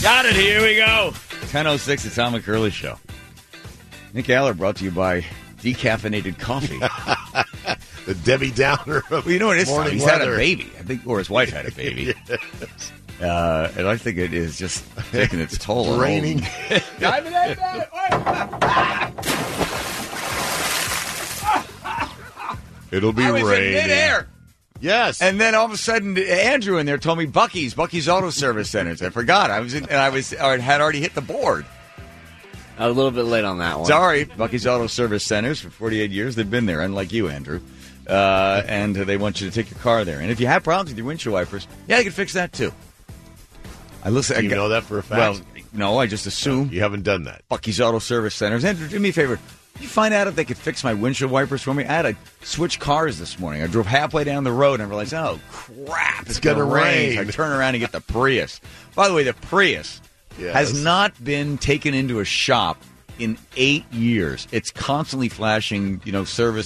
Got it. Here we go. 10:06, the Tom McCurley Show. Nick Aller brought to you by decaffeinated coffee. The Debbie Downer of Well, you know what it is? morning He's weather. had a baby, I think, or his wife had a baby. Yes. And I think it is just taking its toll. on Raining. It'll be I was in raining. midair. Yes. And then all of a sudden, Andrew in there told me Bucky's Auto Service Centers. I forgot. I had already hit the board. A little bit late on that one. Sorry, Bucky's Auto Service Centers for 48 years. They've been there, unlike you, Andrew. And they want you to take your car there. And if you have problems with your windshield wipers, yeah, they can fix that too. I listen. Do you know that for a fact? Well, no, I just assume. You haven't done that. Bucky's Auto Service Centers. Andrew, do me a favor. Can you find out if they could fix my windshield wipers for me? I had to switch cars this morning. I drove halfway down the road and realized, oh, crap, it's going to rain. I turn around and get the Prius. By the way, the Prius has not been taken into a shop in 8 years. It's constantly flashing, service.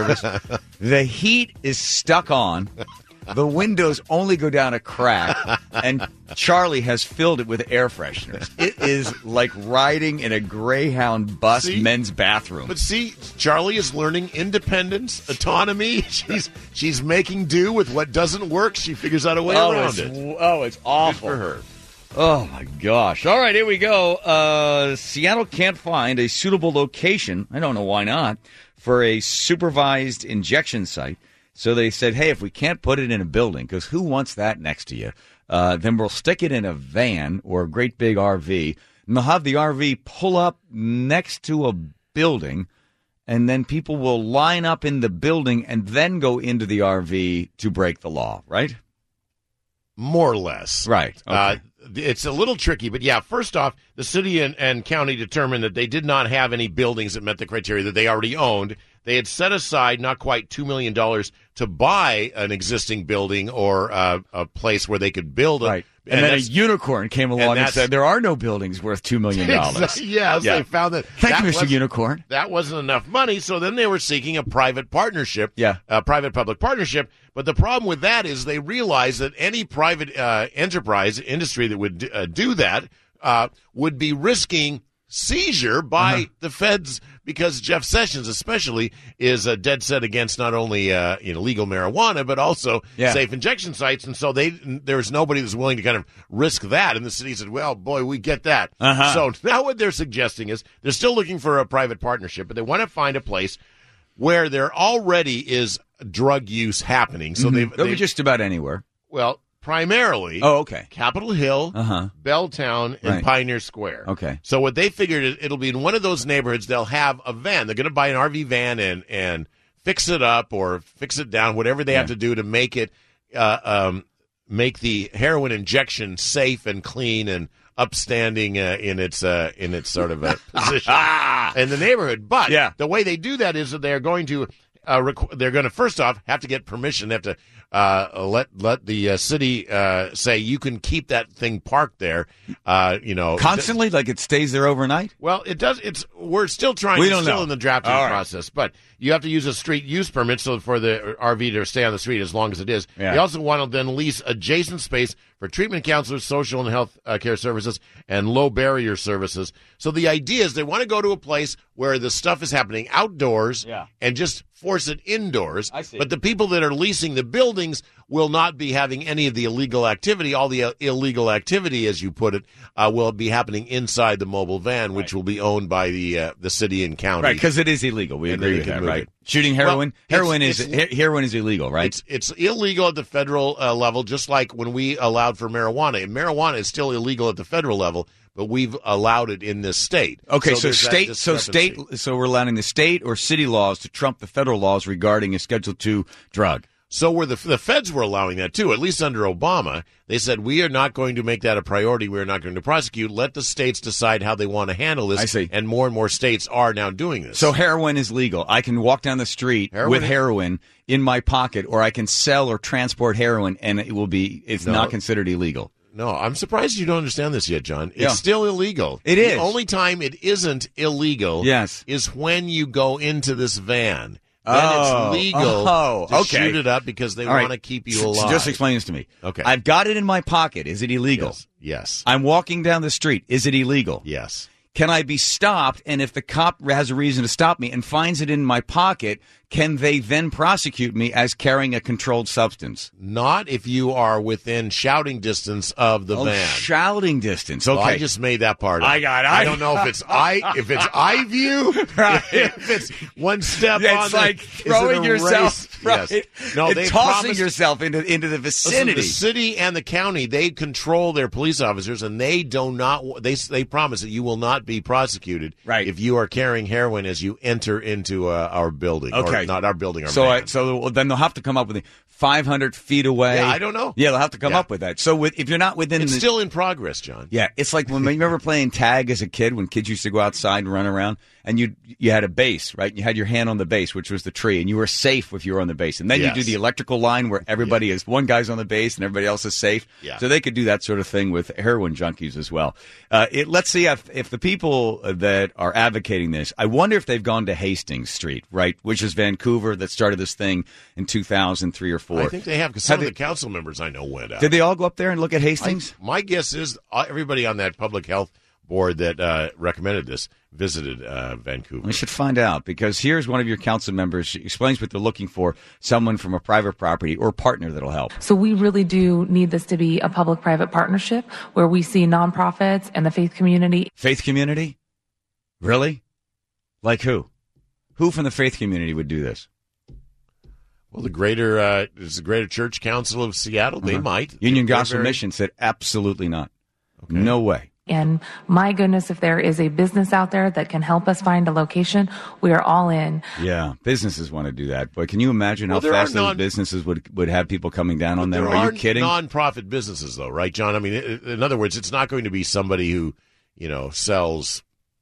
The heat is stuck on. The windows only go down a crack, and Charlie has filled it with air fresheners. It is like riding in a Greyhound bus men's bathroom. But see, Charlie is learning independence, autonomy. She's making do with what doesn't work. She figures out a way around it. Oh, it's awful. Good for her. Oh, my gosh. All right, here we go. Seattle can't find a suitable location, I don't know why not, for a supervised injection site. So they said, hey, if we can't put it in a building, because who wants that next to you, then we'll stick it in a van or a great big RV, and they'll have the RV pull up next to a building, and then people will line up in the building and then go into the RV to break the law, right? More or less. Right. Okay. It's a little tricky, but yeah, first off, the city and county determined that they did not have any buildings that met the criteria that they already owned. They had set aside not quite $2 million to buy an existing building or a place where they could build it. Right. And then a unicorn came along and said, there are no buildings worth $2 million. Yes, they found that. Thank you, Mr. Unicorn. That wasn't enough money, so then they were seeking a private partnership, a private-public partnership. But the problem with that is they realized that any private enterprise, industry that would do that would be risking seizure by the feds, because Jeff Sessions especially is dead set against not only legal marijuana but also safe injection sites, and so there's nobody that's willing to kind of risk that. And the city said, well, boy, we get that. So now what they're suggesting is they're still looking for a private partnership, but they want to find a place where there already is drug use happening. So they've just about anywhere. Well, primarily, Capitol Hill, Belltown, and Pioneer Square. Okay. So what they figured is it'll be in one of those neighborhoods. They'll have a van. They're going to buy an RV van and fix it up or fix it down, whatever they have to do to make it make the heroin injection safe and clean and upstanding in its sort of position in the neighborhood. But the way they do that is that they're going to first off have to get permission. They have to let the city say you can keep that thing parked there. Constantly, like it stays there overnight. Well, it does. We're still trying. We're still in the drafting process, but you have to use a street use permit for the RV to stay on the street as long as it is. They also want to then lease adjacent space for treatment counselors, social and health care services, and low barrier services. So the idea is they want to go to a place where the stuff is happening outdoors and just force it indoors. I see. But the people that are leasing the buildings will not be having any of the illegal activity. All the illegal activity, as you put it, will be happening inside the mobile van, which will be owned by the city and county. Right, because it is illegal. We agree with that, right? Shooting heroin. Heroin is illegal, right? It's illegal at the federal level, just like when we allowed for marijuana. And marijuana is still illegal at the federal level, but we've allowed it in this state. Okay, so we're allowing the state or city laws to trump the federal laws regarding a Schedule II drug. So the feds were allowing that too, at least under Obama. They said, we are not going to make that a priority. We are not going to prosecute. Let the states decide how they want to handle this. I see. And more states are now doing this. So heroin is legal. I can walk down the street with heroin in my pocket, or I can sell or transport heroin, and it's not considered illegal. No, I'm surprised you don't understand this yet, John. It's still illegal. It is. The only time it isn't illegal is when you go into this van. it's legal to okay. shoot it up because they want to keep you alive. So just explain this to me. Okay. I've got it in my pocket. Is it illegal? Yes. I'm walking down the street. Is it illegal? Yes. Can I be stopped? And if the cop has a reason to stop me and finds it in my pocket, can they then prosecute me as carrying a controlled substance? Not if you are within shouting distance of the van. Shouting distance. Okay. Well, I just made that part up. I don't know if it's eye view, if it's one step on it's like throwing yourself, right? Yes. No, and tossing yourself into the vicinity. Listen, the city and the county, they control their police officers, and they do not. They promise that you will not be prosecuted if you are carrying heroin as you enter into our building. Okay. Or not our building, our van. So then they'll have to come up with 500 feet away. Yeah, I don't know. Yeah, they'll have to come up with that. So if you're not within, it's still in progress, John. Yeah, it's like when you remember playing tag as a kid when kids used to go outside and run around, and you had a base, right? You had your hand on the base, which was the tree, and you were safe if you were on the base. And then you do the electrical line where everybody is one guy's on the base and everybody else is safe. Yeah. So they could do that sort of thing with heroin junkies as well. Let's see if the people that are advocating this, I wonder if they've gone to Hastings Street, right, which is Vancouver, that started this thing in 2003 or 4. I think they have, because some of the council members I know went out. Did they all go up there and look at Hastings? My guess is everybody on that public health board that recommended this visited Vancouver. We should find out, because here's one of your council members. She explains what they're looking for, someone from a private property or partner that'll help. So we really do need this to be a public-private partnership where we see nonprofits and the faith community. Faith community? Really? Like who? Who from the faith community would do this? Well, the Greater Church Council of Seattle, they might. Union Gospel Mission said absolutely not. Okay. No way. And my goodness, if there is a business out there that can help us find a location, we are all in. Yeah, businesses want to do that. But can you imagine how fast those businesses would have people coming down on them? Are you kidding? Non-profit businesses, though, right, John? I mean, in other words, it's not going to be somebody who, sells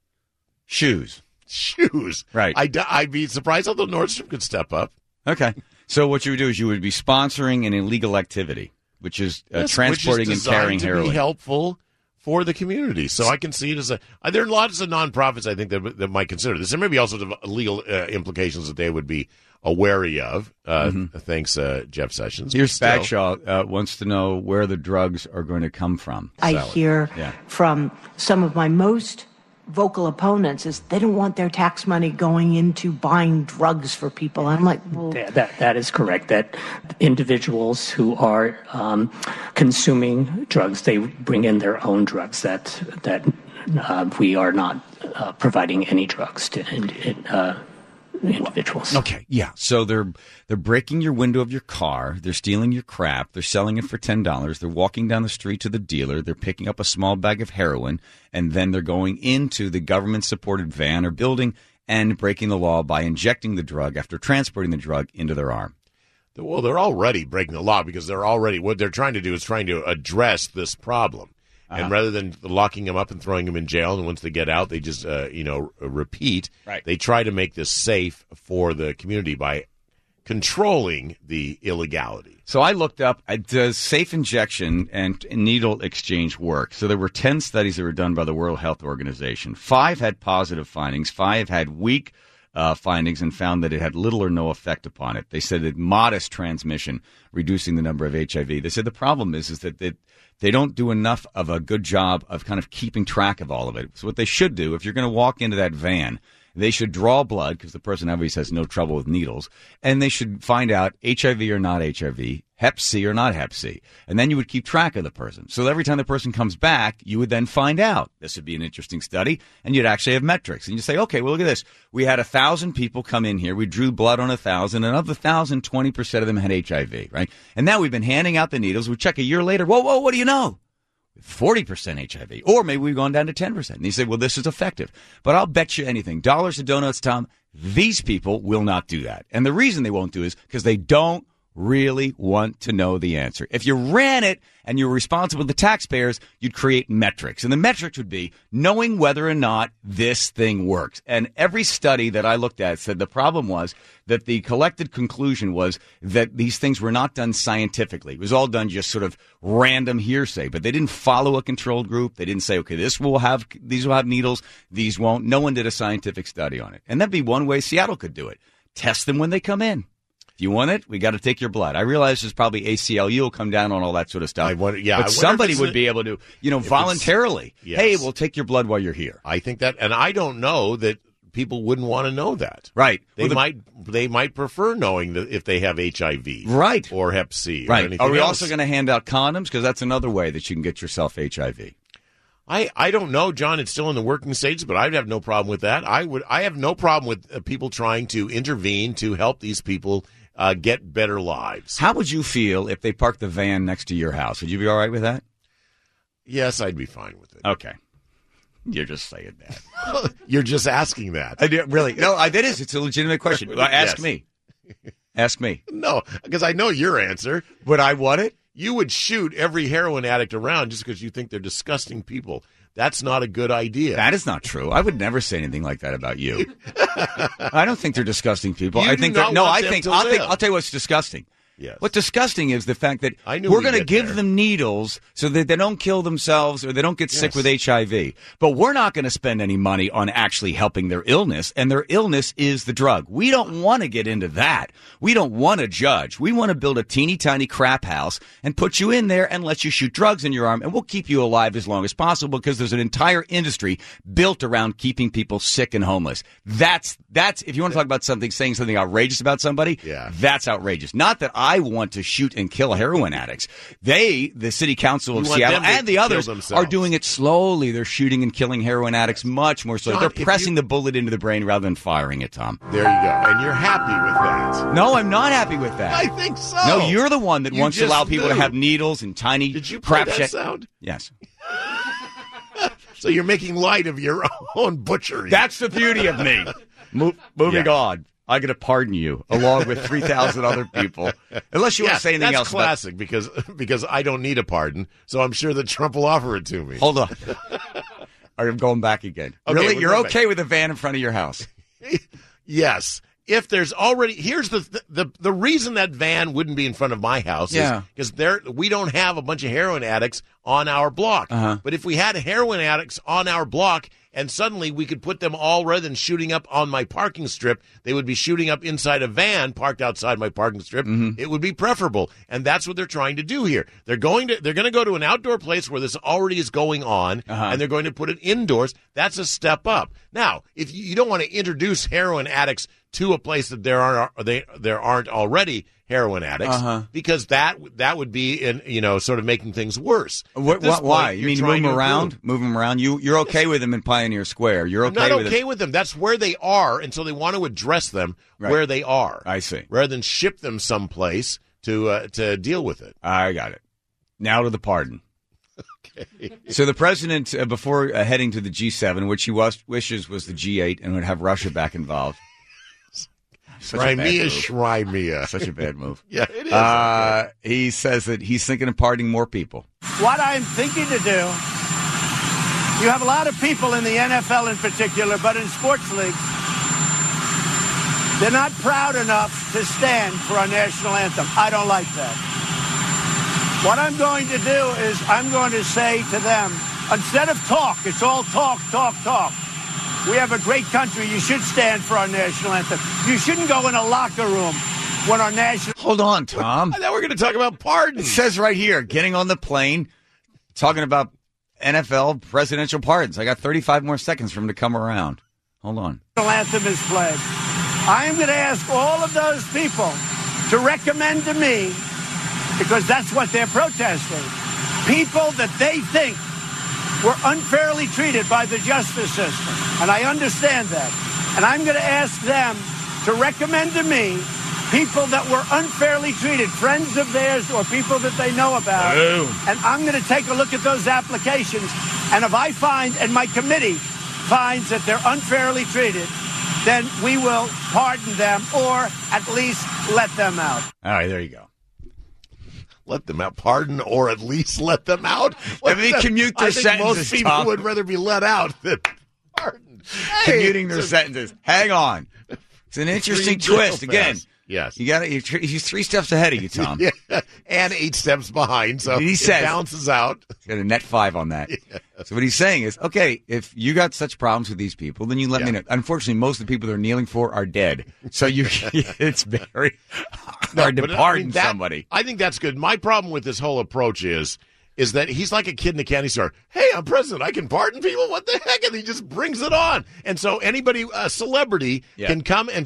shoes. Right. I'd be surprised although Nordstrom could step up. Okay. So what you would do is you would be sponsoring an illegal activity, which is transporting and carrying heroin. To be helpful for the community. So I can see it as there are lots of nonprofits, I think, that might consider this. There may be all sorts of legal implications that they would be wary of. Thanks, Jeff Sessions. Here's Bagshaw wants to know where the drugs are going to come from. I hear from some of my most vocal opponents is they don't want their tax money going into buying drugs for people. I'm like, well, that is correct. That individuals who are consuming drugs, they bring in their own drugs. That we are not providing any drugs to individuals. Okay, yeah. So they're breaking your window of your car. They're stealing your crap. They're selling it for $10. They're walking down the street to the dealer. They're picking up a small bag of heroin, and then they're going into the government-supported van or building and breaking the law by injecting the drug after transporting the drug into their arm. Well, they're already breaking the law because what they're trying to do is trying to address this problem. And rather than locking them up and throwing them in jail, and once they get out, they just, repeat. Right. They try to make this safe for the community by controlling the illegality. So I looked up, does safe injection and needle exchange work? So there were 10 studies that were done by the World Health Organization. 5 had positive findings. 5 had weak findings and found that it had little or no effect upon it. They said that modest transmission, reducing the number of HIV. They said the problem is that they don't do enough of a good job of kind of keeping track of all of it. So what they should do, if you're going to walk into that van, they should draw blood, because the person obviously has no trouble with needles, and they should find out HIV or not HIV, Hep C or not Hep C. And then you would keep track of the person. So every time the person comes back, you would then find out. This would be an interesting study, and you'd actually have metrics. And you say, okay, well, look at this. We had 1,000 people come in here. We drew blood on 1,000, and of the 1,000, 20% of them had HIV, right? And now we've been handing out the needles. We check a year later. Whoa, what do you know? 40% HIV, or maybe we've gone down to 10%. And you say, well, this is effective. But I'll bet you anything, dollars to donuts, Tom, these people will not do that. And the reason they won't do it is because they don't really want to know the answer. If you ran it and you're responsible to the taxpayers, you'd create metrics. And the metrics would be knowing whether or not this thing works. And every study that I looked at said the problem was that the collected conclusion was that these things were not done scientifically. It was all done just sort of random hearsay. But they didn't follow a controlled group. They didn't say, okay, these will have needles, these won't. No one did a scientific study on it. And that'd be one way Seattle could do it. test them when they come in. If you want it, we got to take your blood. I realize there's probably ACLU will come down on all that sort of stuff. But somebody would be able to, voluntarily, hey, we'll take your blood while you're here. I think that, and I don't know that people wouldn't want to know that. Right. They might prefer knowing that if they have HIV. Right. Or Hep C. Right. Or anything Are we else. also going to hand out condoms? Because that's another way that you can get yourself HIV. I don't know, John. It's still in the working stages, but I'd have no problem with that. I have no problem with people trying to intervene to help these people get better lives. How would you feel if they parked the van next to your house? Would you be all right with that? Yes, I'd be fine with it. Okay. You're just saying that. You're just asking that. Really? No, that is. It's a legitimate question. Ask me. Ask me. No, because I know your answer. Would I want it? You would shoot every heroin addict around just because you think they're disgusting people. That's not a good idea. That is not true. I would never say anything like that about you. I don't think they're disgusting people. I'll tell you what's disgusting. Yes. What's disgusting is the fact that we're going to give them needles so that they don't kill themselves or they don't get sick with HIV. But we're not going to spend any money on actually helping their illness, and their illness is the drug. We don't want to get into that. We don't want to judge. We want to build a teeny tiny crap house and put you in there and let you shoot drugs in your arm, and we'll keep you alive as long as possible because there's an entire industry built around keeping people sick and homeless. That's if you want to talk about saying something outrageous about somebody, that's outrageous. Not that I want to shoot and kill heroin addicts. The city council of Seattle and the others are doing it slowly. They're shooting and killing heroin addicts much more slowly. They're pressing the bullet into the brain rather than firing it, Tom. There you go. And you're happy with that. No, I'm not happy with that. I think so. No, you're the one that wants to allow people to have needles and tiny Did you play that sound? Yes. So you're making light of your own butchery. That's the beauty of me. Moving on. I got to pardon you, along with 3,000 other people. Unless you want to say anything else. That's classic, because I don't need a pardon, so I'm sure that Trump will offer it to me. Hold on. I'm going back again. Okay, really? You're okay with a van in front of your house? Yes. If there's already, here's the reason that van wouldn't be in front of my house is because we don't have a bunch of heroin addicts on our block. But if we had heroin addicts on our block, and suddenly we could put them all, rather than shooting up on my parking strip, they would be shooting up inside a van parked outside my parking strip. It would be preferable, and that's what they're trying to do here. They're going to go to an outdoor place where this already is going on, and they're going to put it indoors. That's a step up. Now, if you don't want to introduce heroin addicts to a place that there aren't already heroin addicts, because that would be sort of making things worse. Why? You mean move them around? You're okay with them in Pioneer Square? You're okay? I'm not okay with them. That's where they are, and so they want to address them where they are. I see. Rather than ship them someplace to deal with it. I got it. Now to the pardon. Okay. So the president, before heading to the G7, which he wishes was the G8 and would have Russia back involved. Crimea. Such a bad move. Yeah, it is. He says that he's thinking of pardoning more people. What I'm thinking to do, you have a lot of people in the NFL in particular, but in sports leagues, they're not proud enough to stand for our national anthem. I don't like that. What I'm going to do is I'm going to say to them, instead of talk, it's all talk. We have a great country. You should stand for our national anthem. You shouldn't go in a locker room when our national... Hold on, Tom. Now we're going to talk about pardons. It says right here, getting on the plane, talking about NFL presidential pardons. I got 35 more seconds for him to come around. Hold on. The national anthem is played. I am going to ask all of those people to recommend to me, because that's what they're protesting, people that they think were unfairly treated by the justice system. And I understand that. And I'm going to ask them to recommend to me people that were unfairly treated, friends of theirs or people that they know about. And I'm going to take a look at those applications. And if I find, and my committee finds that they're unfairly treated, then we will pardon them or at least let them out. All right, there you go. Let them out. Pardon or at least let them out. Let me commute their sentences. Most people would rather be let out than pardoned. Commuting their sentences. Hang on. It's an interesting twist. Again, Yes. He's 3 steps ahead of you, Tom. Yeah. And 8 steps behind, so he says, it balances out. He's got a net 5 on that. Yeah. So what he's saying is, okay, if you got such problems with these people, then you let me know. Unfortunately, most of the people they're kneeling for are dead. So it's very hard to pardon somebody. I think that's good. My problem with this whole approach is that he's like a kid in a candy store. Hey, I'm president. I can pardon people. What the heck? And he just brings it on. And so anybody, a celebrity, can come and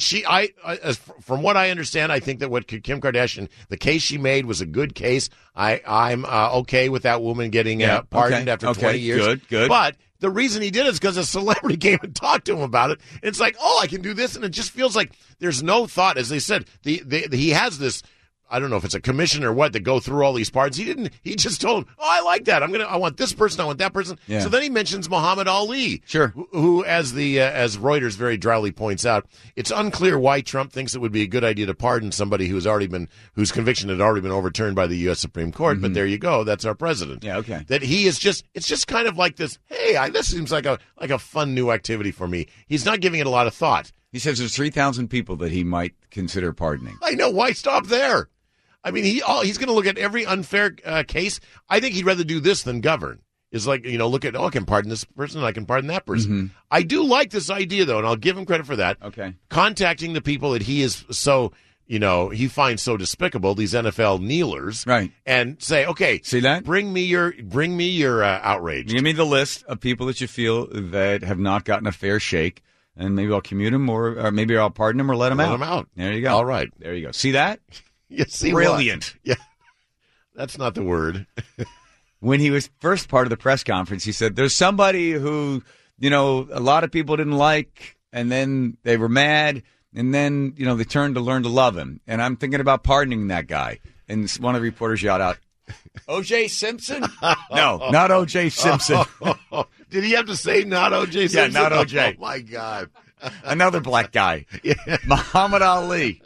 from what I understand, I think that what Kim Kardashian, the case she made was a good case. I'm okay with that woman getting pardoned after 20 years. Good. But the reason he did it is because a celebrity came and talked to him about it. And it's like, I can do this. And it just feels like there's no thought. As they said, he has this, I don't know if it's a commission or what, to go through all these parts. He just told him, I like that. I want this person. I want that person. Yeah. So then he mentions Muhammad Ali. Sure. Who as Reuters very dryly points out, it's unclear why Trump thinks it would be a good idea to pardon somebody whose conviction had already been overturned by the U.S. Supreme Court. Mm-hmm. But there you go. That's our president. Yeah. Okay. That he is it's just kind of like this. Hey, this seems like a fun new activity for me. He's not giving it a lot of thought. He says there's 3,000 people that he might consider pardoning. I know. Why stop there? I mean, he's going to look at every unfair case. I think he'd rather do this than govern. It's like, look at, I can pardon this person, I can pardon that person. Mm-hmm. I do like this idea, though, and I'll give him credit for that. Okay. Contacting the people that he is so, he finds so despicable, these NFL kneelers. Right. And say, okay. See that? Bring me your outrage. Give me the list of people that you feel that have not gotten a fair shake, and maybe I'll commute them, or maybe I'll pardon them or let them out. Let them out. There you go. All right. There you go. See that? See brilliant. What? Yeah. That's not the word. When he was first part of the press conference, he said, there's somebody who, a lot of people didn't like, and then they were mad, and then, they turned to learn to love him. And I'm thinking about pardoning that guy. And one of the reporters yelled out, O.J. Simpson? No, not O.J. Simpson. Did he have to say not O.J. Simpson? Yeah, not O.J. Oh, my God. Another black guy. Yeah. Muhammad Ali.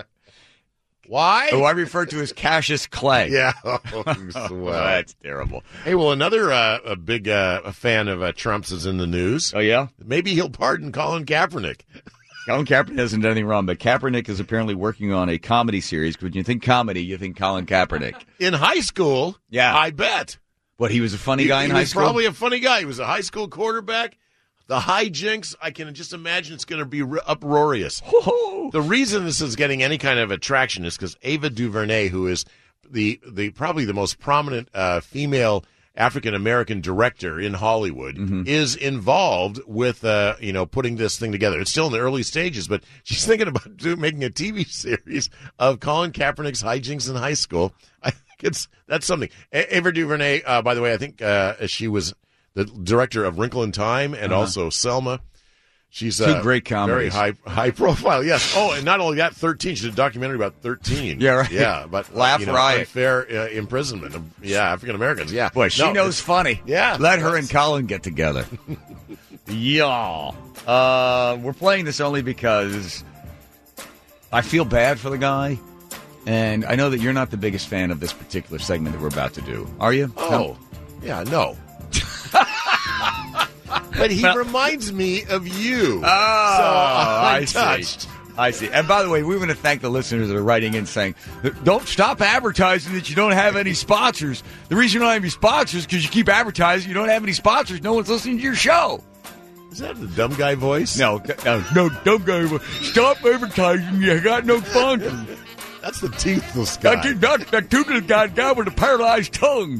Why? Who I refer to as Cassius Clay. Yeah. That's terrible. Hey, well, another a big fan of Trump's is in the news. Oh, yeah? Maybe he'll pardon Colin Kaepernick. Colin Kaepernick hasn't done anything wrong, but Kaepernick is apparently working on a comedy series. When you think comedy, you think Colin Kaepernick. In high school? Yeah. I bet. What, he was a funny guy in high school? He was probably a funny guy. He was a high school quarterback. The hijinks, I can just imagine it's going to be uproarious. The reason this is getting any kind of attraction is because Ava DuVernay, who is the probably the most prominent female African-American director in Hollywood, is involved with putting this thing together. It's still in the early stages, but she's thinking about making a TV series of Colin Kaepernick's hijinks in high school. I think that's something. Ava DuVernay, by the way, I think she was the director of Wrinkle in Time and also Selma. She's two great comedies. Very high profile, yes. Oh, and not only that, 13. She did a documentary about 13. Yeah, right. Yeah, but Laugh Riot. Unfair imprisonment of African Americans. Yeah. Boy, she knows funny. Yeah. Let her and Colin get together. Yeah. We're playing this only because I feel bad for the guy. And I know that you're not the biggest fan of this particular segment that we're about to do. Are you? Oh, yeah, no. But he reminds me of you. Oh, I touched. See. I see. And by the way, we want to thank the listeners that are writing in saying, don't stop advertising that you don't have any sponsors. The reason you don't have any sponsors is because you keep advertising you don't have any sponsors. No one's listening to your show. Is that the dumb guy voice? No, dumb guy voice. Stop advertising. You got no sponsors. That's the toothless guy. That toothless guy with a paralyzed tongue.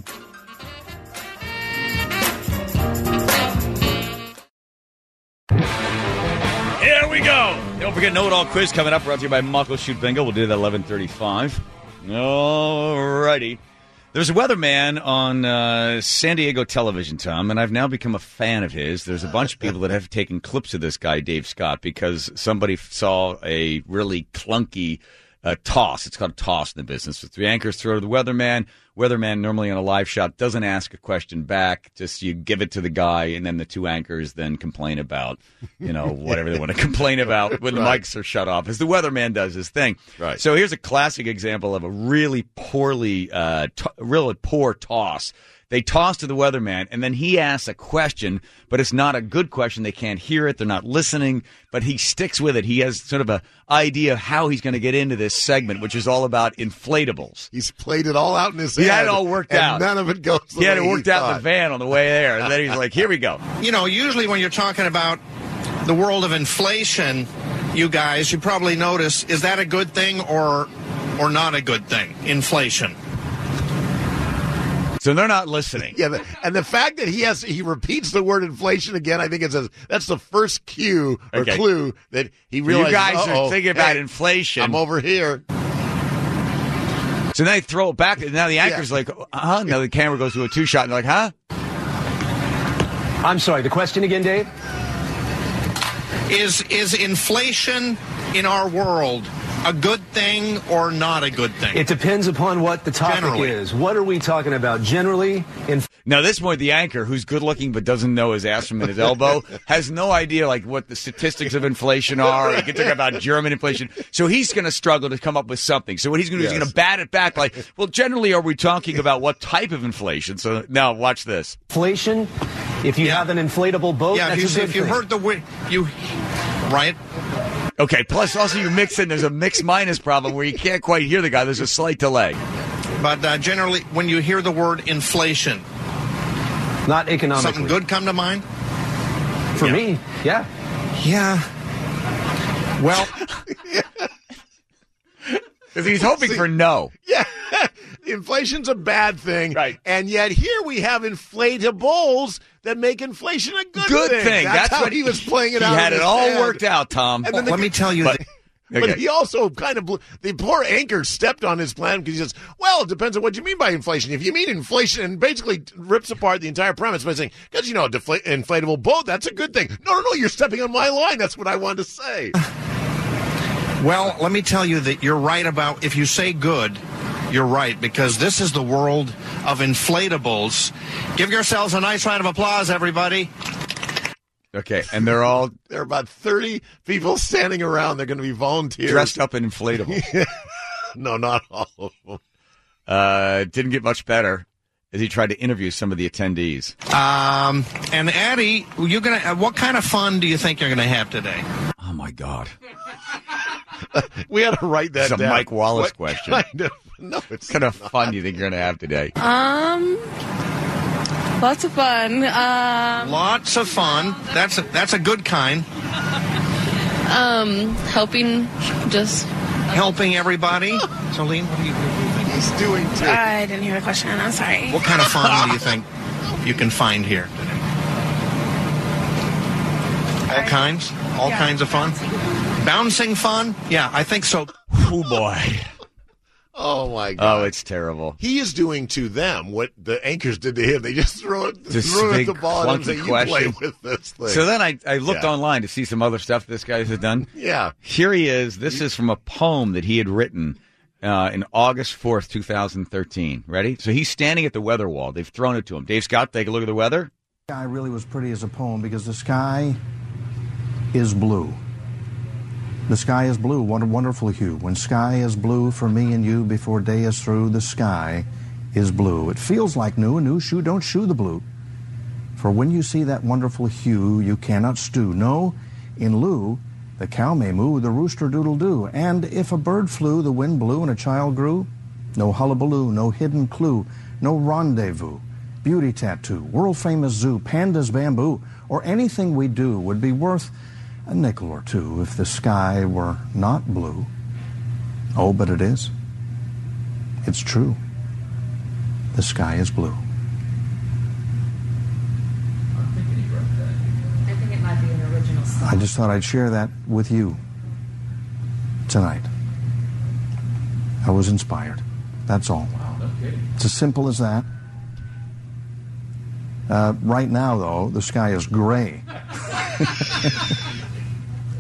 Here we go. Don't forget Know-It-All quiz coming up. Brought to you by Muckleshoot Bingo. We'll do that at 11:35. All righty. There's a weatherman on San Diego television, Tom, and I've now become a fan of his. There's a bunch of people that have taken clips of this guy, Dave Scott, because somebody saw a really clunky toss. It's called a toss in the business. The three anchors throw to the weatherman. weatherman normally on a live shot doesn't ask a question back. Just you give it to the guy, and then the two anchors then complain about, whatever they want to complain about when the mics are shut off, as the weatherman does his thing. Right. So here's a classic example of a really really poor toss. They toss to the weatherman, and then he asks a question, but it's not a good question. They can't hear it. They're not listening, but he sticks with it. He has sort of an idea of how he's going to get into this segment, which is all about inflatables. He's played it all out in his head. He had it all worked out. None of it goes the way he had it worked out thought. in the van on the way there, and then he's like, here we go. Usually when you're talking about the world of inflation, you guys, you probably notice, is that a good thing or not a good thing, inflation? So they're not listening. Yeah, and the fact that he repeats the word inflation again, I think that's the first cue or clue that he realizes. You guys are thinking about inflation. I'm over here. So then they throw it back. Now the anchor's like, huh? Now the camera goes to a two-shot, and they're like, huh? I'm sorry, the question again, Dave? Is inflation in our world a good thing or not a good thing? It depends upon what the topic Generally. is. What are we talking about? Generally, now this point, the anchor, who's good-looking but doesn't know his ass from his elbow, has no idea what the statistics of inflation are. He can talk about German inflation. So he's going to struggle to come up with something. So what he's going to do is he's going to bat it back like, well, generally, are we talking about what type of inflation? So now watch this. Inflation, if you have an inflatable boat, that's a good if you thing. heard the word, right? Okay, plus also you mix in, there's a mix-minus problem where you can't quite hear the guy. There's a slight delay. But generally, when you hear the word inflation, not economically. Something good come to mind? For me, yeah. Yeah. Well, because he's hoping for no. Yeah. Inflation's a bad thing. Right. And yet here we have inflatables that make inflation a good thing. That's how what he was playing it out. He had in it his all head. worked out, Tom. And then let me tell you that. But he also kind of the poor anchor stepped on his plan because he says, well, it depends on what you mean by inflation. If you mean inflation, and basically rips apart the entire premise by saying, because, inflatable boat, that's a good thing. No, you're stepping on my line. That's what I wanted to say. Well, let me tell you that you're right about, if you say good, you're right, because this is the world of inflatables. Give yourselves a nice round of applause, everybody. Okay, and there are about 30 people standing around. They're going to be volunteers. Dressed up in inflatables. No, not all of them. Didn't get much better as he tried to interview some of the attendees. And Addie, what kind of fun do you think you're going to have today? Oh, my God. We had to write that down. It's a Mike Wallace question. No, it's what kind of fun do you think you're going to have today? Lots of fun. Lots of fun. That's a good kind. Helping everybody. Celine, what do you think he's doing too? I didn't hear the question. I'm sorry. What kind of fun do you think you can find here today? All kinds of fun. Bouncing fun? Yeah, I think so. Oh, boy. Oh, my God. Oh, it's terrible. He is doing to them what the anchors did to him. They just throw it the ball at him and say, you play with this thing. So then I looked online to see some other stuff this guy has done. Yeah. Here he is. This is from a poem that he had written in August 4th, 2013. Ready? So he's standing at the weather wall. They've thrown it to him. Dave Scott, take a look at the weather. The sky really was pretty as a poem because the sky is blue. The sky is blue, what a wonderful hue. When sky is blue for me and you before day is through, the sky is blue. It feels like new, a new shoe, don't shoe the blue. For when you see that wonderful hue, you cannot stew. No, in lieu, the cow may moo, the rooster doodle-doo. And if a bird flew, the wind blew, and a child grew, no hullabaloo, no hidden clue, no rendezvous, beauty tattoo, world-famous zoo, pandas bamboo, or anything we do would be worth a nickel or two if the sky were not blue. Oh, but it is. It's true. The sky is blue. I think it might be an original song. I just thought I'd share that with you tonight. I was inspired. That's all. Okay. It's as simple as that. Right now, though, the sky is gray.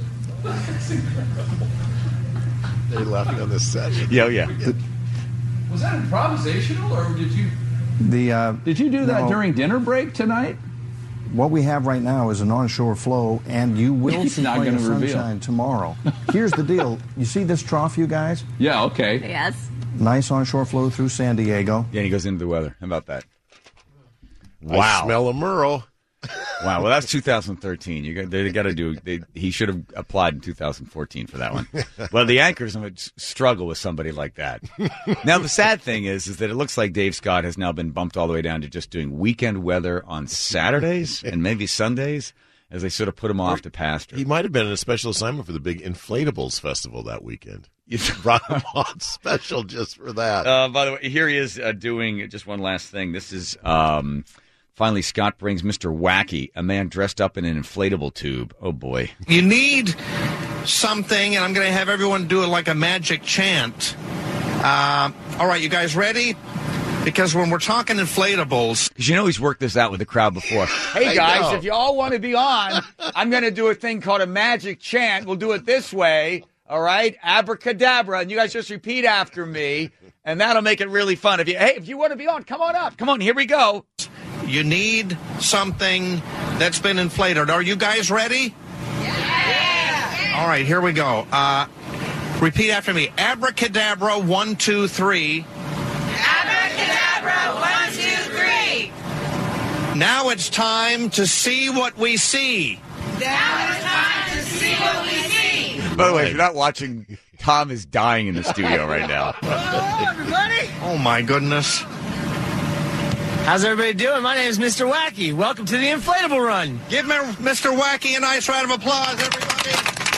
They're laughing on this set. Yeah. Was that improvisational, or did you? Did you do that during dinner break tonight? What we have right now is an onshore flow, and you will He's see not plenty of gonna reveal. sunshine tomorrow. Here's the deal. You see this trough, you guys? Yeah, okay. Yes. Nice onshore flow through San Diego. Yeah, and he goes into the weather. How about that? I smell a Merle. Wow, well, that's 2013. They got to do. He should have applied in 2014 for that one. Well, the anchors would struggle with somebody like that. Now, the sad thing is that it looks like Dave Scott has now been bumped all the way down to just doing weekend weather on Saturdays and maybe Sundays, as they sort of put him off to pasture. He might have been in a special assignment for the big Inflatables Festival that weekend. You brought him on special just for that. By the way, here he is doing just one last thing. This is. Finally, Scott brings Mr. Wacky, a man dressed up in an inflatable tube. Oh, boy. You need something, and I'm going to have everyone do it like a magic chant. All right, you guys ready? Because when we're talking inflatables... Because you know he's worked this out with the crowd before. Hey, guys, if you all want to be on, I'm going to do a thing called a magic chant. We'll do it this way, all right? Abracadabra, and you guys just repeat after me, and that'll make it really fun. If you want to be on, come on up. Come on, here we go. You need something that's been inflated. Are you guys ready? Yeah! All right, here we go. Repeat after me. Abracadabra, 1, 2, 3. Abracadabra, 1, 2, 3. Now it's time to see what we see. Now it's time to see what we see. By the way, if you're not watching, Tom is dying in the studio right now. Hello, everybody. Oh, my goodness. How's everybody doing? My name is Mr. Wacky. Welcome to the Inflatable Run. Give Mr. Wacky a nice round of applause, everybody.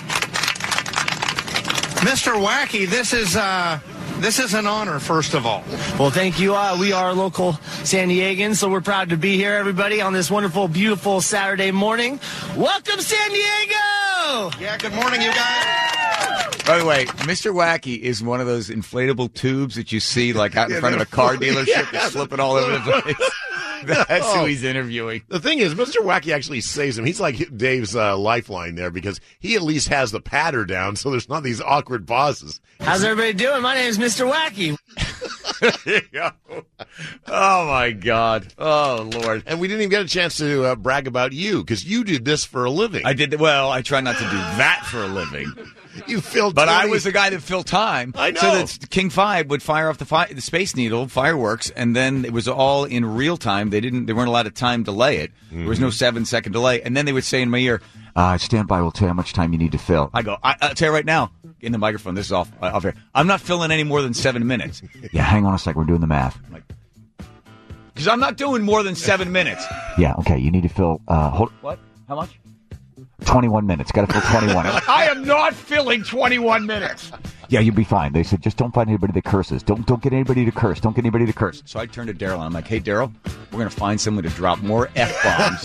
Mr. Wacky, this is an honor, first of all. Well, thank you. We are local San Diegans, so we're proud to be here, everybody, on this wonderful, beautiful Saturday morning. Welcome, San Diego! Yeah, good morning, you guys. By the way, Mr. Wacky is one of those inflatable tubes that you see like out in front of a car dealership that's slipping all over the place. That's who he's interviewing. The thing is, Mr. Wacky actually saves him. He's like Dave's lifeline there because he at least has the patter down, so there's not these awkward pauses. How's everybody doing? My name is Mr. Wacky. There you go. Oh, my God. Oh, Lord. And we didn't even get a chance to brag about you because you did this for a living. I did. Well, I try not to do that for a living. You filled But I was the guy that filled time. I know. So that King 5 would fire off the Space Needle fireworks, and then it was all in real time. They weren't allowed to time delay it. Mm-hmm. There was no 7-second delay. And then they would say in my ear, stand by, we'll tell you how much time you need to fill. I go, I'll tell you right now, in the microphone, this is off here. I'm not filling any more than 7 minutes. Yeah, hang on a second, we're doing the math. Because I'm not doing more than 7 minutes. Yeah, okay, you need to fill, What? How much? 21 minutes. Got to fill 21. I am not filling 21 minutes. Yeah, you'll be fine. They said just don't find anybody that curses. Don't get anybody to curse. Don't get anybody to curse. So I turned to Daryl and I'm like, hey, Daryl, we're going to find someone to drop more F-bombs.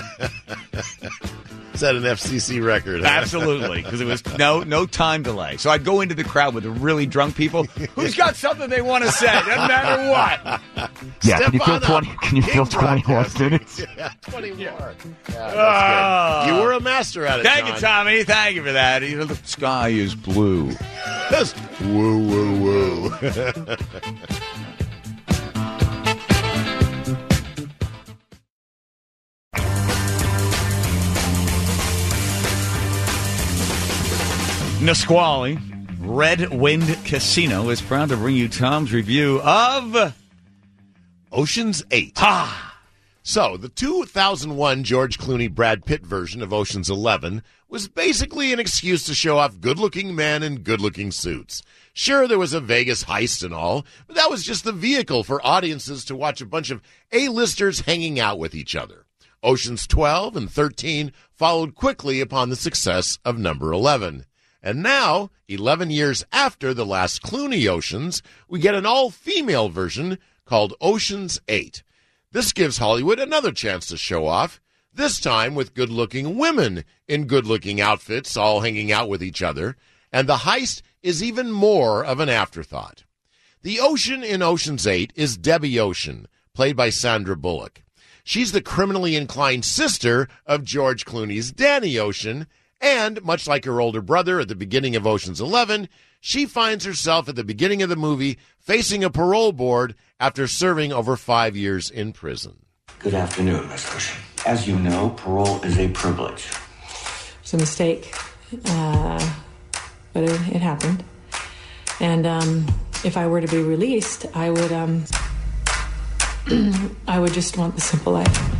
Is that an FCC record? Huh? Absolutely, because it was no time delay. So I'd go into the crowd with the really drunk people who's got something they want to say, doesn't matter what. Yeah, can you fill 20? Can you fill 21 minutes? Yeah, 20 more. Yeah, that's good. You were a master at it. Thank you, Tommy. Thank you for that. The sky is blue. Just woo, woo, woo. Nisqually, Red Wind Casino is proud to bring you Tom's review of Ocean's 8. So, the 2001 George Clooney-Brad Pitt version of Ocean's 11 was basically an excuse to show off good-looking men in good-looking suits. Sure, there was a Vegas heist and all, but that was just the vehicle for audiences to watch a bunch of A-listers hanging out with each other. Oceans 12 and 13 followed quickly upon the success of number 11. And now, 11 years after the last Clooney Oceans, we get an all-female version called Ocean's 8. This gives Hollywood another chance to show off, this time with good-looking women in good-looking outfits all hanging out with each other, and the heist is even more of an afterthought. The Ocean in Ocean's 8 is Debbie Ocean, played by Sandra Bullock. She's the criminally inclined sister of George Clooney's Danny Ocean, and, much like her older brother at the beginning of Ocean's 11, she finds herself at the beginning of the movie facing a parole board after serving over 5 years in prison. Good afternoon, Miss Cushing. As you know, parole is a privilege. It's a mistake, but it happened. And if I were to be released, I would just want the simple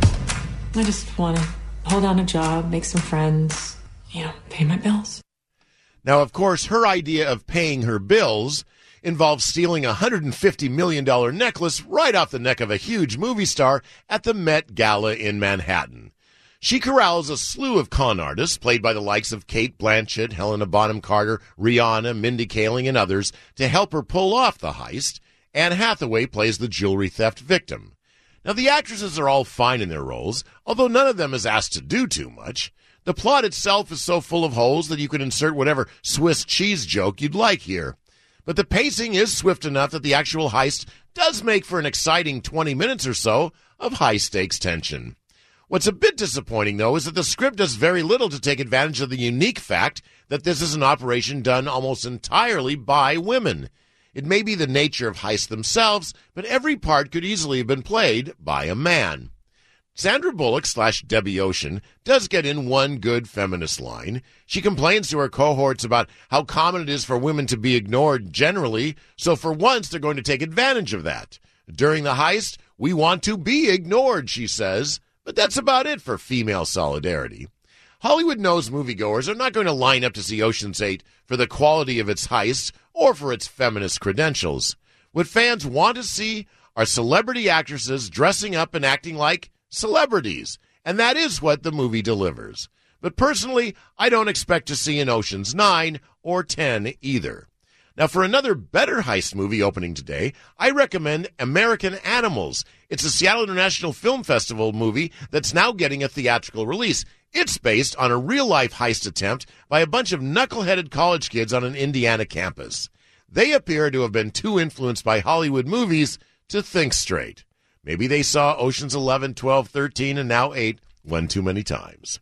life. I just want to hold down a job, make some friends, pay my bills. Now, of course, her idea of paying her bills involves stealing a $150 million necklace right off the neck of a huge movie star at the Met Gala in Manhattan. She corrals a slew of con artists, played by the likes of Cate Blanchett, Helena Bonham Carter, Rihanna, Mindy Kaling, and others, to help her pull off the heist. Anne Hathaway plays the jewelry theft victim. Now, the actresses are all fine in their roles, although none of them is asked to do too much. The plot itself is so full of holes that you could insert whatever Swiss cheese joke you'd like here. But the pacing is swift enough that the actual heist does make for an exciting 20 minutes or so of high-stakes tension. What's a bit disappointing, though, is that the script does very little to take advantage of the unique fact that this is an operation done almost entirely by women. It may be the nature of heists themselves, but every part could easily have been played by a man. Sandra Bullock / Debbie Ocean does get in one good feminist line. She complains to her cohorts about how common it is for women to be ignored generally, so for once they're going to take advantage of that. During the heist, we want to be ignored, she says, but that's about it for female solidarity. Hollywood knows moviegoers are not going to line up to see Ocean's 8 for the quality of its heist or for its feminist credentials. What fans want to see are celebrity actresses dressing up and acting like celebrities, and that is what the movie delivers. But personally, I don't expect to see an Ocean's 9 or 10 either. Now, for another better heist movie opening today, I recommend American Animals. It's a Seattle International Film Festival movie that's now getting a theatrical release. It's based on a real-life heist attempt by a bunch of knuckle-headed college kids on an Indiana campus. They appear to have been too influenced by Hollywood movies to think straight. Maybe they saw Oceans 11, 12, 13, and now 8 one too many times.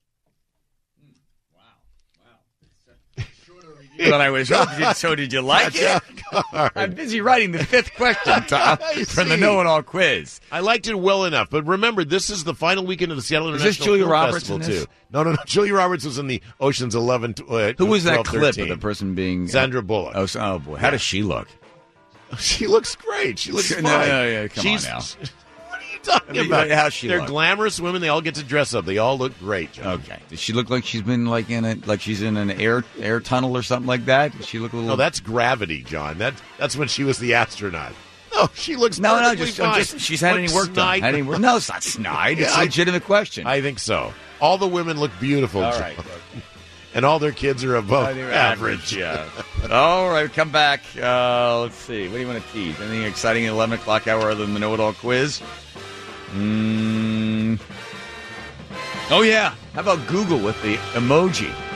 But I was hoping, so did you like it? I'm busy writing the fifth question, Tom, from the know-it-all quiz. I liked it well enough, but remember, this is the final weekend of the Seattle International Is this Julia Film Roberts Festival, in this? too. No. Julia Roberts was in the Oceans 11, Who was 12, that clip 13. of the person being... Sandra Bullock. Oh boy. How does she look? She looks great. She looks fine. No, come on now. Talking about how's she They're look? glamorous women. They all get to dress up. They all look great, John. Okay. Does she look like she's been she's in an air tunnel or something like that? Does she look a little? No, that's Gravity, John. That's when she was the astronaut. No, she looks no, perfectly fine. She's had any work done. No, it's not snide. It's a legitimate question. I think so. All the women look beautiful, all John. right. And all their kids are above average. Yeah. All right, come back. Let's see. What do you want to tease? Anything exciting at 11 o'clock hour other than the know-it-all quiz? Oh, yeah. How about Google with the emoji?